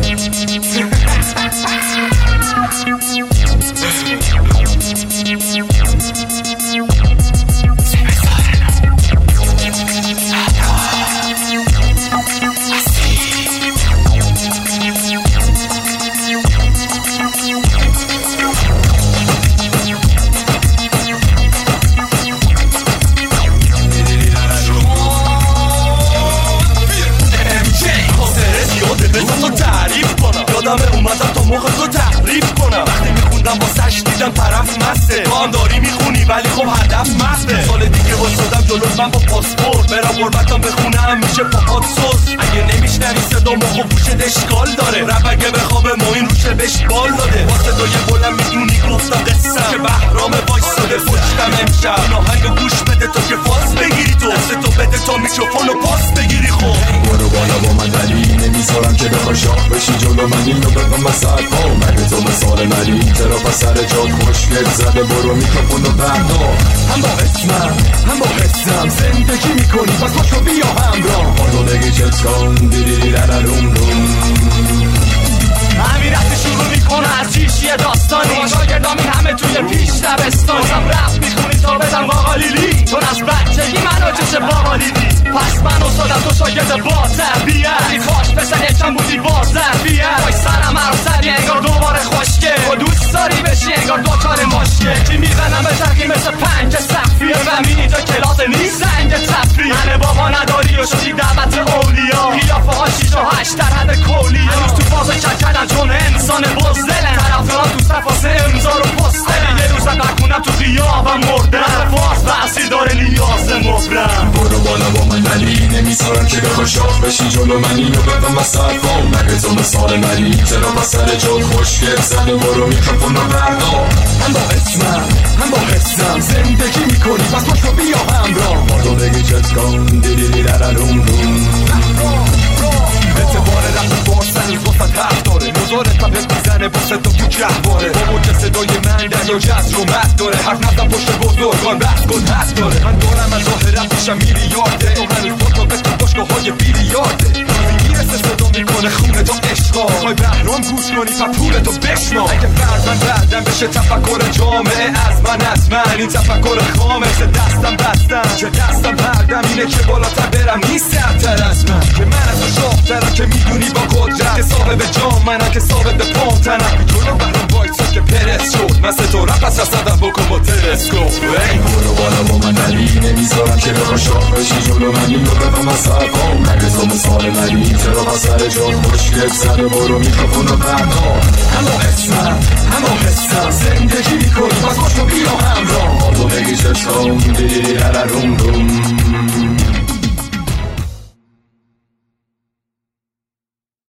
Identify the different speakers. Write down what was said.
Speaker 1: اومدم تا موقع تو تعریف کنم. وقتی میخوندم واسش دیدم طرف مسته، تو هم داری میخونی ولی خب هدف محوه. سال دیگه واسدم جلو من با پاسپورت، برم غربتم بخونم میشه پاپات سوس. اگه نمیشنوی صدامو خب گوشت اشکال داره، رب اگه بخوابه موین روشه بهش بال داده. واسه دوی بلم میدونی گفتم قصم که بهرام وایستاده پشتم امشب. این آهنگ گوش بده تو که فاز بگیری، تو دست تو بده تا میکروفونو پاس بگیری. خب
Speaker 2: برو بالا با من ولی نمیذارم که بخوای شاخ بشی جلو من، اینو بگم وسط پا مگه تو مثال منی. چرا پس سر جات خوشگل زده، برو میکروفونو بردار. هم با اسمم هم با حسم زندگی میکنی پس باشو بیا همراه. آدو نگی چت کن دیری لرلوم روم.
Speaker 1: همین رفت شروع میکنه از چیشی داستانی، شاگردام این همه توی پیش دبستان. بازم رفت میخونی تا بدم باقا لیلی، چون از بچگی منو چش بابا دیدی. پس من اصادم تو شاگرد با تربیت، این خواش بسن یکم بودی با ظرفیت. وای سرم هر سری انگار دوباره خوشگه، و دوست داری بشی انگار دوچار مشکل. چی میزنم به ترقی مثل پنج صفیه، بفهمی اینجا کلاس نیست زنگ تفریح. من بابا نداری و شدی دعوت اولیا، قیافه ها 6 و 8 در حد کلی. هنوز تو فاز کلکلن چون انسان بزدلن، طرفداران تو صفاسه امضا رو پستن. یه روز بکنم تو غیابم مردم، فاز بحثی داره نیاز مبرم.
Speaker 2: برو بالا با من ولی نمیذارم که بخوای شاخ بشی جلو من، اینو بگم وسط پا مگه تو مثال منی. چرا پس سر جات خوشگل زده، برو میکروفونو بردار. هم با اسمم هم با حسم زندگی میکنی پس باشو بیا همراه. آدو بگی چت کن دیری لرلوم روم.
Speaker 1: اعتبار رفت بارسن واسه حق داره، نظارت هم حس میزنه واسه تو گهواره. با موج صدای من در یا جز رو مد داره، حرف نزن پشت بزرگان بحث کن حد داره. من دارم از راه رفت میشم میلیارده، تو هنوز با تو بسته باشگاه های بیلیارده. میرسه صدا میکنه خونه تو عشقا، خواهی بهرام گوش کنی تا پولتو بشنا. اگه فرزن بعدم بشه تفکر جامعه از من این تفکر خامه. چه دستم بستم چه دستم پردم، اینه که بالاتر برم نیست سرتر از من. که من از تو شاخترم که میدونی با قدرت، که صاحب جام منم که صاحب پام تنم. جلو بهرام وایسا که پرس شد، مثل تو رپ از رسدم بکن با تلسکوپ.
Speaker 2: برو بالا با من ولی نمیذارم که بخوای شاخ بشی جلو من، اینو بگم وسط پا مگه تو مثال منی. چرا پس سر جات خوشگل زده، برو میکروفونو بردار. هم با اسمم هم با حسم زندگی میکنی پس باشو بیا همراه. آدو بگی چت کن دیری لرلوم روم.